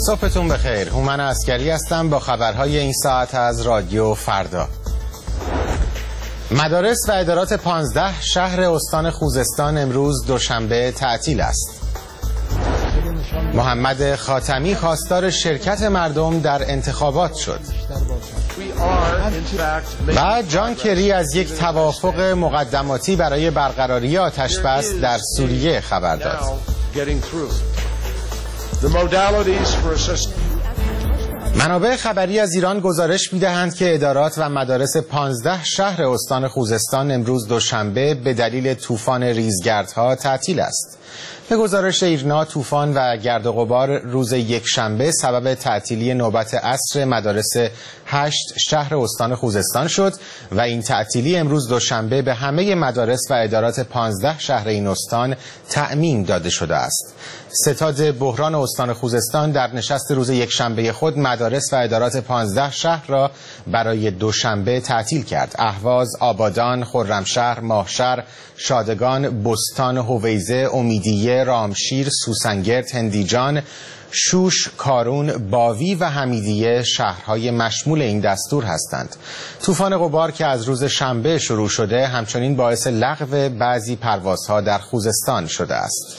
صبحتون بخیر. هومن عسکری هستم با خبرهای این ساعت از رادیو فردا. مدارس و ادارات 15 شهر استان خوزستان امروز دوشنبه تعطیل است. محمد خاتمی خواستار شرکت مردم در انتخابات شد. و جان کری از یک توافق مقدماتی برای برقراری آتش‌بس در سوریه خبر داد. منابع خبری از ایران گزارش می‌دهند که ادارات و مدارس 15 شهر استان خوزستان امروز دوشنبه به دلیل طوفان ریزگردها تعطیل است. به گزارش ایرنا، طوفان و گرد و غبار روز یکشنبه سبب تعطیلی نوبت عصر مدارس 8 شهر استان خوزستان شد و این تعطیلی امروز دوشنبه به همه مدارس و ادارات 15 شهر این استان تعمیم داده شده است. ستاد بحران استان خوزستان در نشست روز یکشنبه خود مدارس و ادارات 15 شهر را برای دوشنبه تعطیل کرد. اهواز، آبادان، خرمشهر، ماهشهر، شادگان، بستان هویزه، امیدیه، رامشیر، سوسنگرد، هندیجان، شوش، کارون، باوی و حمیدیه شهرهای مشمول این دستور هستند. طوفان غبار که از روز شنبه شروع شده همچنین باعث لغو بعضی پروازها در خوزستان شده است.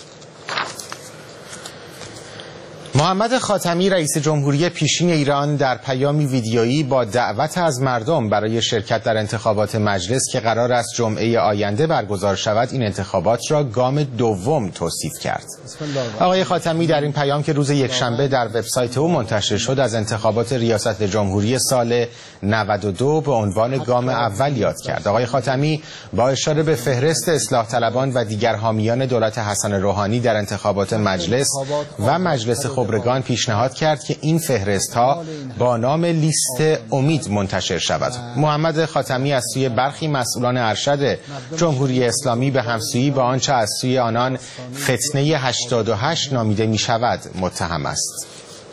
محمد خاتمی رئیس جمهوری پیشین ایران در پیامی ویدیویی با دعوت از مردم برای شرکت در انتخابات مجلس که قرار است جمعه آینده برگزار شود این انتخابات را گام دوم توصیف کرد. آقای خاتمی در این پیام که روز یکشنبه در وبسایت او منتشر شد از انتخابات ریاست جمهوری سال 92 به عنوان گام اول یاد کرد. آقای خاتمی با اشاره به فهرست اصلاح طلبان و دیگر حامیان دولت حسن روحانی در انتخابات مجلس و مجلس خبرگان پیشنهاد کرد که این فهرست‌ها با نام لیست امید منتشر شود. محمد خاتمی از سوی برخی مسئولان ارشد جمهوری اسلامی به همسویی با آنچه از سوی آنان فتنه 88 نامیده می شود متهم است.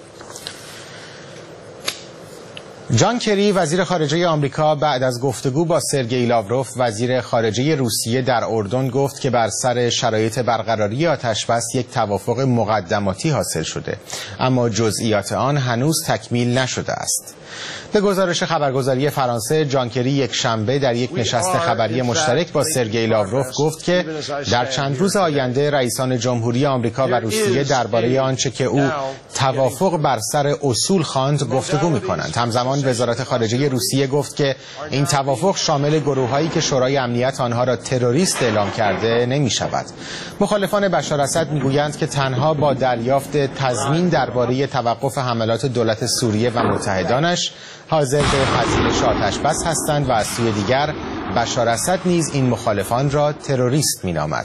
جان کری وزیر خارجه آمریکا بعد از گفتگو با سرگئی لاوروف وزیر خارجه روسیه در اردن گفت که بر سر شرایط برقراری آتش‌بس یک توافق مقدماتی حاصل شده اما جزئیات آن هنوز تکمیل نشده است. به گزارش خبرگزاری فرانسه جان کری یک شنبه در یک نشست خبری مشترک با سرگئی لاوروف گفت که در چند روز آینده رئیسان جمهوری آمریکا و روسیه درباره آنچه که او توافق بر سر اصول خواند گفتگو می‌کنند. همزمان وزارت خارجه روسیه گفت که این توافق شامل گروه‌هایی که شورای امنیت آنها را تروریست اعلام کرده نمی‌شود. مخالفان بشار اسد می‌گویند که تنها با دریافت تضمین درباره توقف حملات دولت سوریه و متحدانش حاضر به پذیرش آتش‌بس هستند و از سوی دیگر بشار اسد نیز این مخالفان را تروریست می‌نامد.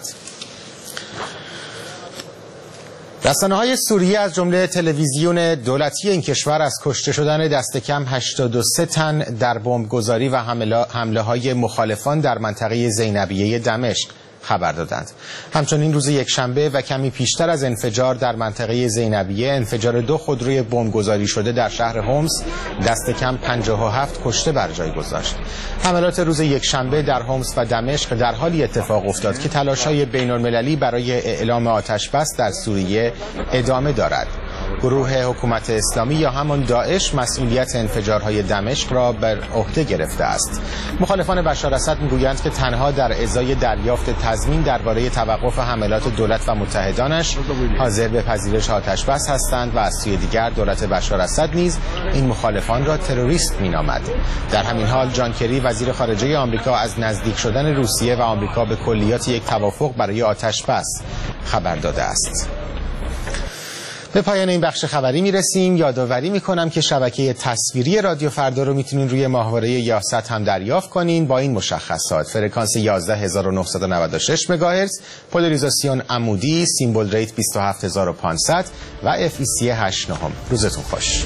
رسانه‌های سوریه از جمله تلویزیون دولتی این کشور از کشته شدن دست کم 83 تن در بمبگذاری و حمله‌های مخالفان در منطقه زینبیه دمشق خبر دادند. همچنین روز یکشنبه و کمی پیشتر از انفجار در منطقه زینبیه انفجار 2 خودروی بمبگذاری شده در شهر حمص دست کم 57 کشته بر جای گذاشت. حملات روز یکشنبه در حمص و دمشق در حالی اتفاق افتاد که تلاش‌های بین‌المللی برای اعلام آتش‌بس در سوریه ادامه دارد. گروه حکومت اسلامی یا همان داعش مسئولیت انفجارهای دمشق را بر عهده گرفته است. مخالفان بشار اسد میگویند که تنها در ازای دریافت تضمین درباره توقف حملات دولت و متحدانش حاضر به پذیرش آتش‌بس هستند و از سوی دیگر دولت بشار اسد نیز این مخالفان را تروریست مینامد. در همین حال جان کری وزیر خارجه آمریکا از نزدیک شدن روسیه و آمریکا به کلیات یک توافق برای آتش‌بس خبر داده است. به پایان این بخش خبری میرسیم. یادآوری میکنم که شبکه تصویری رادیو فردا رو میتونین روی ماهواره یاست هم دریافت کنین با این مشخصات: فرکانس 11996 مگاهرتز، پولاریزاسیون عمودی، سیمبل ریت 27500 و FEC 8 نهم. روزتون خوش.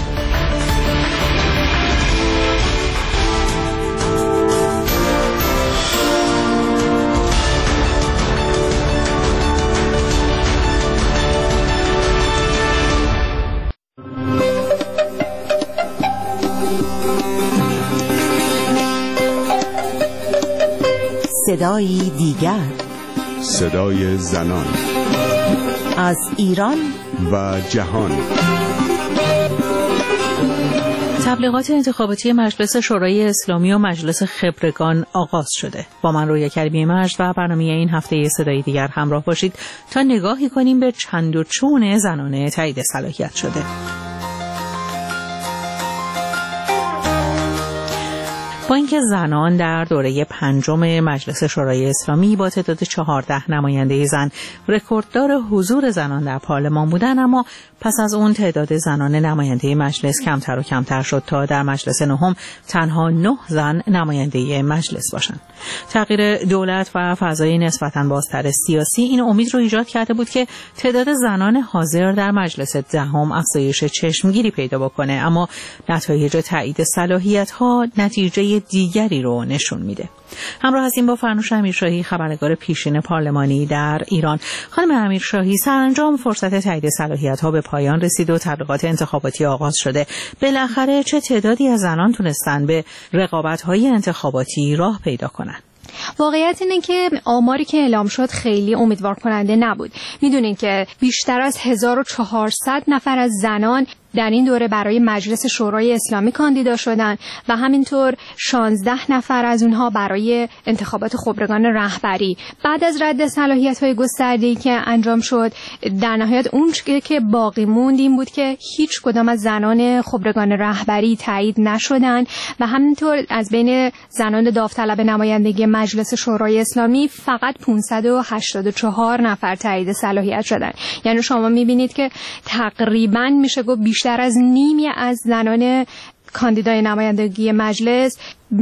صدایی دیگر، صدای زنان از ایران و جهان. تبلیغات انتخاباتی مجلس شورای اسلامی و مجلس خبرگان آغاز شده. با من رویا کریمی مجد و برنامه این هفته صدای دیگر همراه باشید تا نگاهی کنیم به چند و چون زنان تایید صلاحیت شده. با اینکه زنان در دوره پنجم مجلس شورای اسلامی با تعداد 14 نماینده زن رکورددار حضور زنان در پارلمان بودند، اما پس از اون تعداد زنان نماینده مجلس کمتر و کمتر شد تا در مجلس نهم تنها 9 زن نماینده مجلس باشند. تغییر دولت و فضای نسبتاً بازتر سیاسی این امید رو ایجاد کرده بود که تعداد زنان حاضر در مجلس دهم افزایش چشمگیری پیدا بکنه، اما نتایج تایید صلاحیت‌ها نتیجه دیگری رو نشون میده. همراه هستیم با فرنوش امیرشاهی، خبرنگار پیشین پارلمانی در ایران. خانم امیرشاهی، سرانجام فرصت تایید صلاحیت‌ها به پایان رسید و تبلیغات انتخاباتی آغاز شده. بالاخره چه تعدادی از زنان تونستن به رقابت‌های انتخاباتی راه پیدا کنند؟ واقعیت اینه که آماری که اعلام شد خیلی امیدوار کننده نبود. میدونین که بیشتر از 1400 نفر از زنان در این دوره برای مجلس شورای اسلامی کاندیدا شدن و همینطور 16 نفر از اونها برای انتخابات خبرگان رهبری. بعد از رد صلاحیت‌های گسترده‌ای که انجام شد، در نهایت اون که باقی موند این بود که هیچ کدام از زنان خبرگان رهبری تایید نشدن و همینطور از بین زنان داوطلب نمایندگی مجلس شورای اسلامی فقط 584 نفر تایید صلاحیت شدن. یعنی شما می‌بینید که تقریباً میشه گفت بیشتر از نیمی از زنان کاندیدای نمایندگی مجلس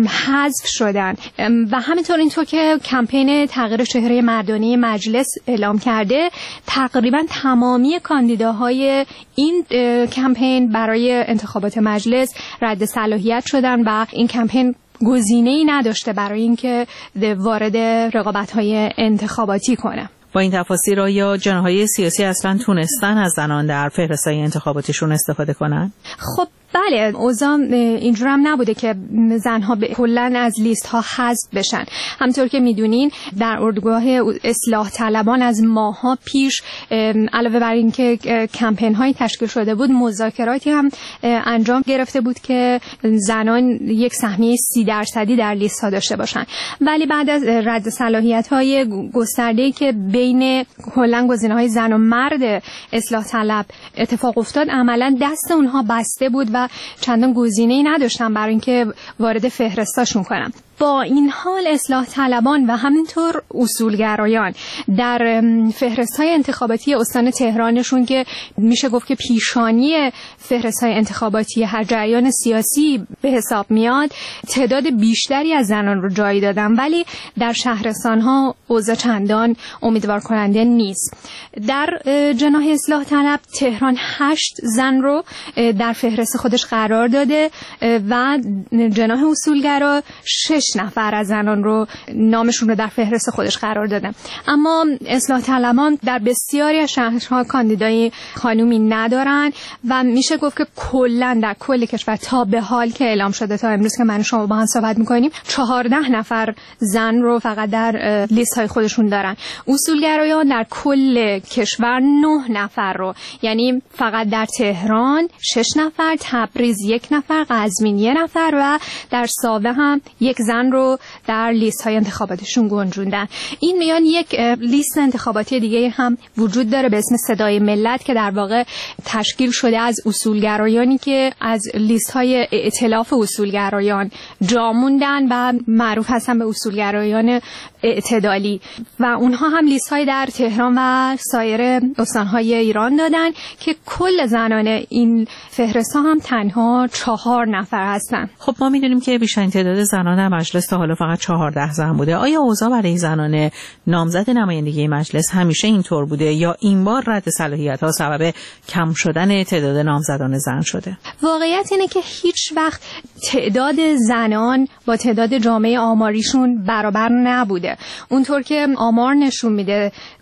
حذف شدن و همینطور اینطور که کمپین تغییر چهره مردانه مجلس اعلام کرده، تقریبا تمامی کاندیداهای این کمپین برای انتخابات مجلس رد صلاحیت شدن و این کمپین گزینه‌ای نداشته برای اینکه وارد رقابت‌های انتخاباتی کنه. با این تفاصیل آیا جناح‌های سیاسی اصلا تونستن از زنان در فهرست‌های انتخاباتیشون استفاده کنن؟ خب بله، اوضاع اینجور هم نبوده که زنها کلاً از لیست ها حذف بشن. همونطور که میدونین در اردوگاه اصلاح طلبان از ماه‌ها پیش علاوه بر اینکه کمپین های تشکیل شده بود، مذاکراتی هم انجام گرفته بود که زنان یک سهمیه 30% در لیست ها داشته باشن. ولی بعد از رد صلاحیت های گسترده‌ای که بین کلاً گزینه‌های زن و مرد اصلاح طلب اتفاق افتاد، عملاً دست اونها بسته بود و چندان گزینه‌ای نداشتن برای اینکه وارد فهرستاشون کنن. با این حال اصلاح طلبان و همینطور اصولگرایان در فهرست‌های انتخاباتی استان تهرانشون که میشه گفت که پیشانی فهرست‌های انتخاباتی هر جریان سیاسی به حساب میاد، تعداد بیشتری از زنان رو جای دادن، ولی در شهرستان‌ها اوضاع چندان امیدوار کننده نیست. در جناح اصلاح طلب تهران 8 زن رو در فهرست خودش قرار داده و جناح اصولگرا 6 نفر از زنان رو نامشون رو در فهرست خودش قرار داده. اما اصلاح طلبان در بسیاری از شهرها کاندیدای خانومی ندارن و میشه گفت که کلا در کل کشور تا به حال که اعلام شده تا امروز که من و شما با هم صحبت میکنیم 14 نفر زن رو فقط در لیست های خودشون دارن. اصولگرایان در کل کشور 9 نفر رو، یعنی فقط در تهران 6 نفر، تبریز 1 نفر، قزوین 1 نفر و در ساوه هم 1 زن رو در لیست های انتخاباتشون گنجوندن. این میان یک لیست انتخاباتی دیگه هم وجود داره به اسم صدای ملت که در واقع تشکیل شده از اصولگرایانی که از لیست های ائتلاف اصولگرایان جا موندن و معروف هستن به اصولگرایان اعتدالی و اونها هم لیست های در تهران و سایر استانهای ایران دادن که کل زنان این فهرست ها هم تنها 4 نفر هستن. خب ما میدونیم که بیشترین تعداد زنان در مجلس تا حالا فقط 14 زن بوده. آیا اوضاع برای زنان نامزد نمایندگی مجلس همیشه اینطور بوده یا این بار رد صلاحیت ها سبب کم شدن تعداد نامزدان زن شده؟ واقعیت اینه که هیچ وقت تعداد زنان با تعداد جامعه آماریشون برابر نبوده. اونطور که آمار نشون میده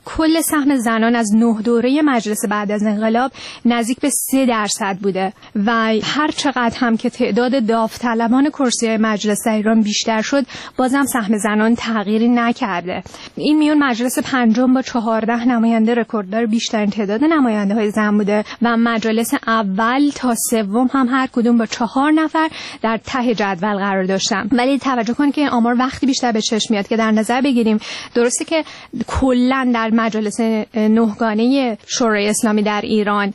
کل سهم زنان از 9 دوره مجلس بعد از انقلاب نزدیک به 3% بوده و هر چقدر هم که تعداد داوطلبان کرسی مجلس در ایران بیشتر شد، بازم سهم زنان تغییری نکرده. این میون مجلس پنجم با 14 نماینده رکورددار بیشترین تعداد نماینده‌های زن بوده و مجالس اول تا سوم هم هر کدوم با 4 نفر در ته جدول قرار داشتن. ولی توجه کنید که این آمار وقتی بیشتر به چشم میاد که در نظر بگیریم درسته که کلا در مجالس نهگانه شورای اسلامی در ایران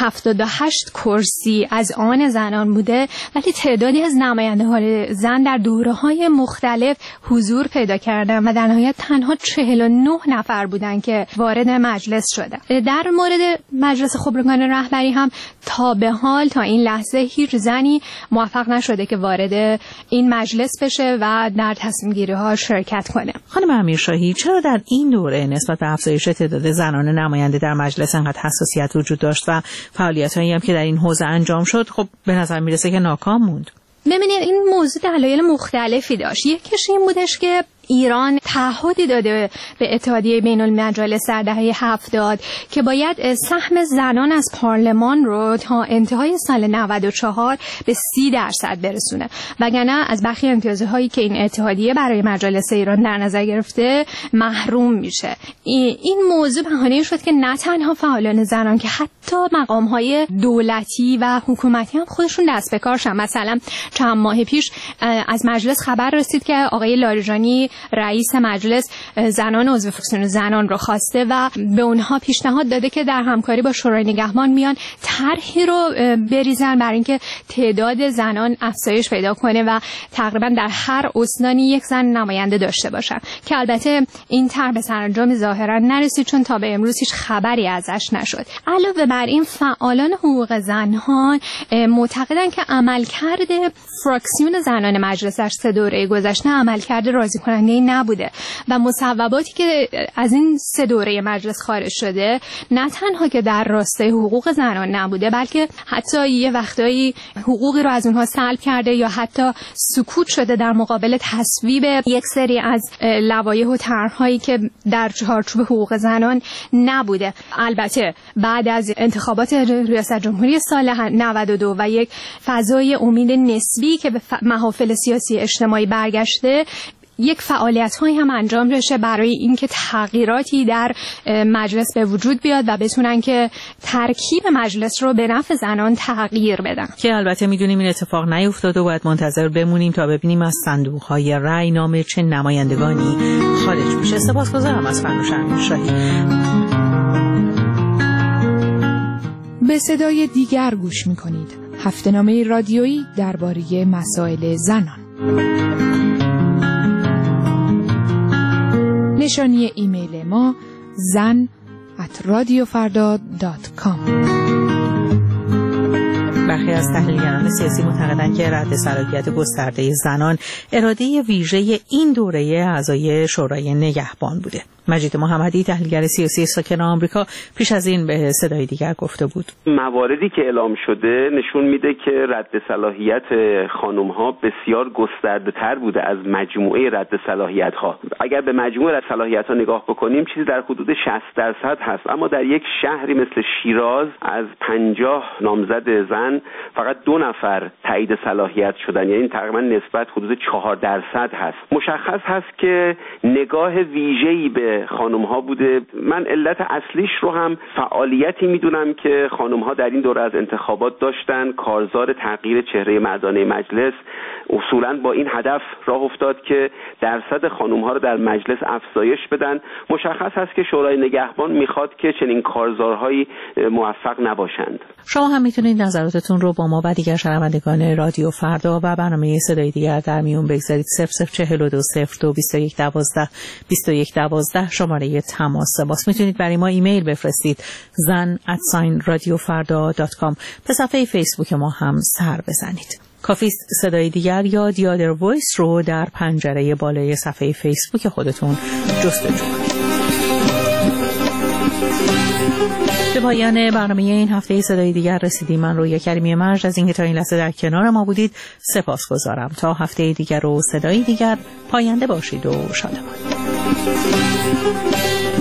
78 کرسی از آن زنان بوده، ولی تعدادی از نماینده‌های زن در دوره‌های مختلف حضور پیدا کردن و در نهایت تنها 49 نفر بودن که وارد مجلس شدن. در مورد مجلس خبرگان رهبری هم تا به حال تا این لحظه هیچ زنی موفق نشده که وارد این مجلس بشه و در تصمیم گیری ها شرکت کنه. خانم امیرشاهی، چرا در این دوره نسبت به افزایش تعداد زنان نماینده در مجلس انقدر حساسیت وجود داشت و فعالیت‌هایی هم که در این حوزه انجام شد خب به نظر میرسه که ناکام موند؟ ببینید این موضوع دلایل مختلفی داشت. یکیش این بودش که ایران تعهدی داده به اتحادیه بین المجالس در دهه 70 که باید سهم زنان از پارلمان رو تا انتهای سال 94 به 30% برسونه، وگرنه از برخی امتیازهایی که این اتحادیه برای مجالس ایران در نظر گرفته محروم میشه. این موضوع بهانه شد که نه تنها فعالان زنان که حتی مقام‌های دولتی و حکومتی هم خودشون دست به کار شدن. مثلا چند ماه پیش از مجلس خبر رسید که آقای لاریجانی رئیس مجلس زنان عضو فراکسیون زنان رو خواسته و به اونها پیشنهاد داده که در همکاری با شورای نگهبان میان طرحی رو بریزن برای اینکه تعداد زنان افزایش پیدا کنه و تقریبا در هر استانی یک زن نماینده داشته باشن، که البته این طرح به سرانجام ظاهرا نرسید چون تا به امروز هیچ خبری ازش نشد. علاوه بر این فعالان حقوق زنان معتقدن که عملکرد فراکسیون زنان مجلس در 3 دوره گذشته عملکرد راضی کننده نبوده و مصوباتی که از این 3 دوره مجلس خارج شده نه تنها که در راستای حقوق زنان نبوده، بلکه حتی یه وقتایی حقوقی رو از اونها سلب کرده یا حتی سکوت شده در مقابل تصویب یک سری از لوایح و طرح‌هایی که در چارچوب حقوق زنان نبوده. البته بعد از انتخابات ریاست جمهوری سال 92 و یک فضای امید نسبی که به محافل سیاسی اجتماعی برگشته، یک فعالیت‌هایی هم انجام بشه برای اینکه تغییراتی در مجلس به وجود بیاد و بتونن که ترکیب مجلس رو به نفع زنان تغییر بدن، که البته میدونیم این اتفاق نیفتاد و باید منتظر بمونیم تا ببینیم از صندوق‌های رأی نام چه نمایندگانی خارج میشه. سپاسگزارم از فرنوش امیرشاهی. به صدای دیگر گوش میکنید. هفته‌نامه رادیویی درباره مسائل زنان. نشانی ایمیل ما zan@radiofarda.com. برخی از تحلیلگران سیاسی معتقدند که رد صلاحیت گسترده زنان اراده ویژه این دوره اعضای شورای نگهبان بوده. مجید محمدی، تحلیلگر سیاسی ساکن آمریکا، پیش از این به صدای دیگر گفته بود مواردی که اعلام شده نشون میده که رد صلاحیت خانم‌ها بسیار گسترده‌تر بوده از مجموعه رد صلاحیت‌ها. اگر به مجموعه رد صلاحیت‌ها نگاه بکنیم چیزی در حدود 60% هست، اما در یک شهری مثل شیراز از 50 نامزد زن فقط 2 نفر تایید صلاحیت شدن، یعنی تقریبا نسبت حدود 4% هست. مشخص هست که نگاه ویژه‌ای به خانم‌ها بوده. من علت اصلیش رو هم فعالیتی میدونم که خانم‌ها در این دوره از انتخابات داشتن. کارزار تغییر چهره مردانه مجلس اصولاً با این هدف راه افتاد که درصد خانم‌ها رو در مجلس افزایش بدن. مشخص هست که شورای نگهبان میخواد که چنین کارزارهایی موفق نباشند. شما هم میتونید نظراتتون رو با ما و دیگر شنوندگان رادیو فردا و برنامه صدای دیگر در میون بگذارید. 0042 02 2112 2112 شماره تماس باز. میتونید برای ما ایمیل بفرستید zan@radiofarda.com. به صفحه فیسبوک ما هم سر بزنید. کافیست صدای دیگر یا The Other Voice رو در پنجره بالای صفحه فیسبوک خودتون جستجو کنید. به پایان برنامه این هفته صدای دیگر رسیدیم. من رویا کریمی مرج از اینکه تا این لحظه در کنار ما بودید سپاسگزارم. تا هفته دیگر و صدای دیگر، پاینده باشید و شادمان.